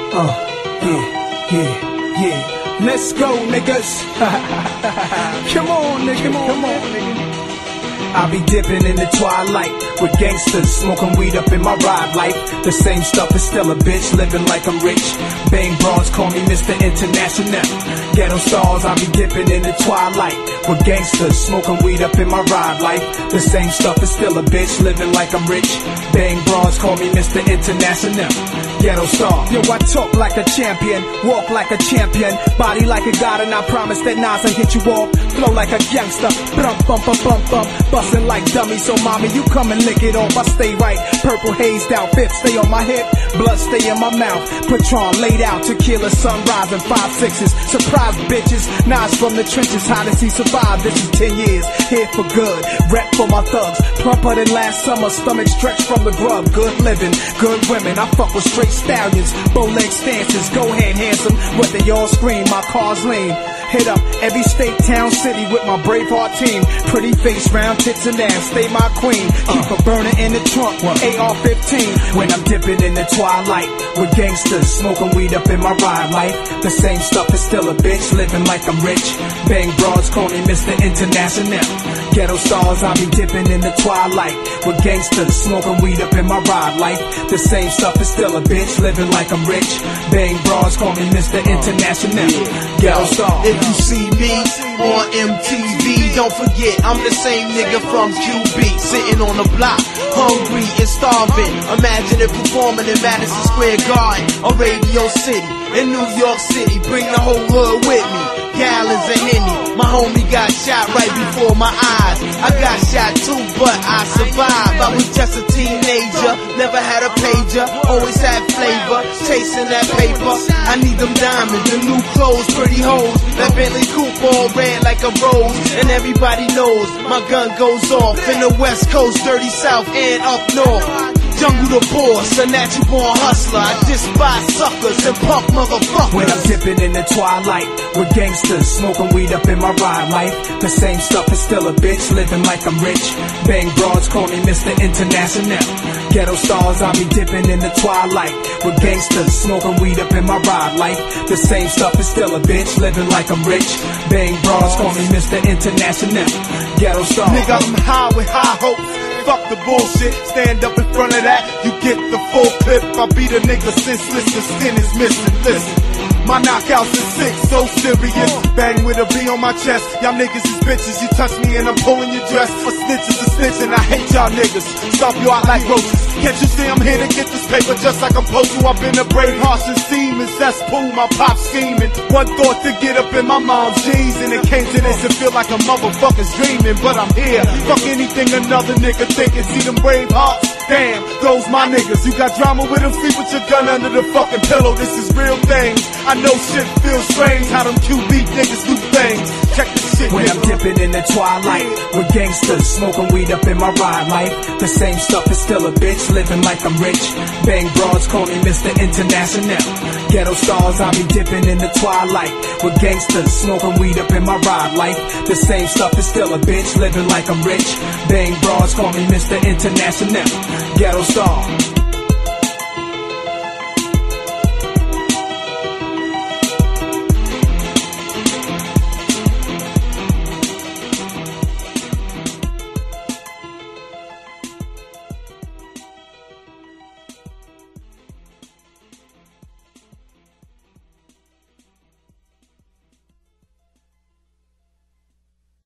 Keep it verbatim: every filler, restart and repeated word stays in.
Uh, yeah, yeah, yeah. Let's go, niggas. Come on, nigga, come on, come on, nigga. I be dipping in the twilight with gangsters, smoking weed up in my ride life. The same stuff is still a bitch, living like I'm rich. Bang bras, call me Mister International. Ghetto stars, I be dipping in the twilight with gangsters, smoking weed up in my ride life. The same stuff is still a bitch, living like I'm rich. Bang bras, call me Mister International. Ghetto star. Yo, I talk like a champion, walk like a champion, body like a god, and I promise that Nas will hit you off. Flow like a gangster, bump, bump, bump, bump, bump, bustin' like dummies. So mommy, you come and lick it off. I stay right, purple haze down, fifth stay on my hip, blood stay in my mouth. Patron laid out, tequila, sunrise, and five sixes. Surprise bitches, Nas from the trenches, how does he survive? This is ten years, here for good, rep for my thugs, plumper than last summer, stomach stretched from the grub. Good living, good women, I fuck with straight stallions, bow leg stances, go ahead handsome, what they all scream, my car's lean. Hit up every state, town, city with my Braveheart team. Pretty face, round tits and ass, stay my queen. Keep a burner in the trunk, A R fifteen. When I'm dipping in the twilight with gangsters, smoking weed up in my ride life. The same stuff is still a bitch, living like I'm rich. Bang bras, call me Mister International. Ghetto stars, I be dipping in the twilight with gangsters, smoking weed up in my ride life. The same stuff is still a bitch, living like I'm rich. Bang bras, call me Mister International. Ghetto stars. If you see me on M T V, don't forget I'm the same nigga from Q B, sitting on the block, hungry and starving. Imagine it performing in Madison Square Garden or Radio City in New York City. Bring the whole hood with me. Gallons of Henny. My homie got shot right before my eyes. I got shot too, but I survived. I was just a teenager, never had a pager, always had flavor, chasing that paper. I need them diamonds, the new clothes, pretty hoes. That Bentley coupe all red like a rose, and everybody knows my gun goes off in the West Coast, dirty South and up north. Jungle the boss, a natural born hustler. I despise suckers and punk motherfuckers. When I'm dipping in the twilight with gangsters, smoking weed up in my ride life. The same stuff is still a bitch, living like I'm rich. Bang broads, call me Mister International. Ghetto stars, I be dipping in the twilight with gangsters, smoking weed up in my ride life. The same stuff is still a bitch, living like I'm rich. Bang broads, call me Mister International. Ghetto stars. Nigga, I'm high with high hopes. Fuck the bullshit, stand up in front of that, you get the full clip. I beat a nigga senseless, the skin is missing. Listen, my knockouts is sick, so serious. Bang with a B on my chest. Y'all niggas is bitches, you touch me and I'm pulling your dress. A snitch is a snitch and I hate y'all niggas. Stomp you out like roaches. Can't you see I'm here to get this paper just like I'm supposed to? I've been a brave horse and semen, cesspool, my pop scheming. One thought to get up in my mom's jeans, and it came to this and feel like a motherfucker's dreaming. But I'm here, fuck anything another nigga thinking. See them brave hearts? Damn, those my niggas. You got drama with them, sleep with your gun under the fucking pillow. This is real things. I know shit feels strange, how them Q B niggas do things. Check this shit. When I'm dipping in the twilight with gangsters, smoking weed up in my ride life. The same stuff is still a bitch, living like I'm rich. Bang broads, call me Mister International. Ghetto stars, I be dipping in the twilight with gangsters, smoking weed up in my ride life. The same stuff is still a bitch, living like I'm rich. Bang broads, call me Mister International. Ghetto star.